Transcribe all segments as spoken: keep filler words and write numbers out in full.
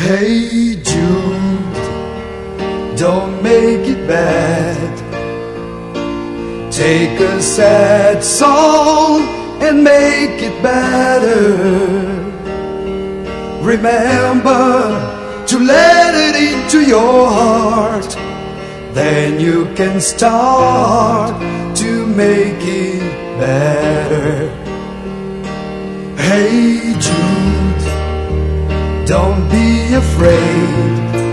Hey Jude, don't make it bad. Take a sad song and make it better. Remember to let it into your heart, then you can start to make it better. Hey Jude, don't be afraid.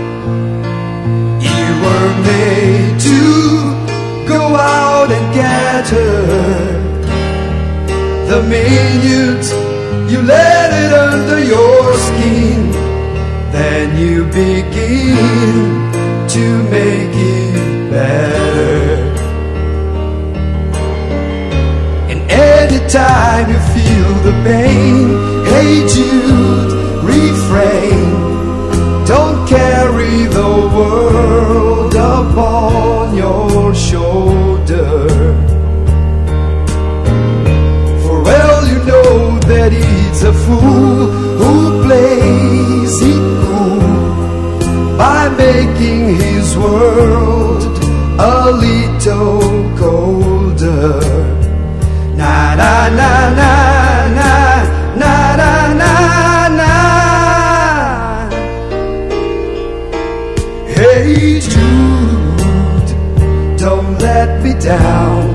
You were made to go out and get her. The minute you let it under your skin, then you begin to make it better. And anytime you feel the pain, hey Jude, refrain. Don't carry the world upon your shoulder. For well you know that it's a fool who plays it cool by making his world a little colder. Na na na na na na na na na. Hey Jude, don't let me down.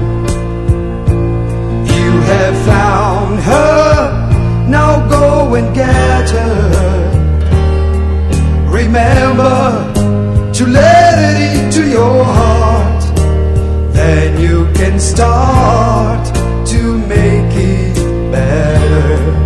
You have found her, now go and get her. Remember to let it into your heart, then you can start to make it better.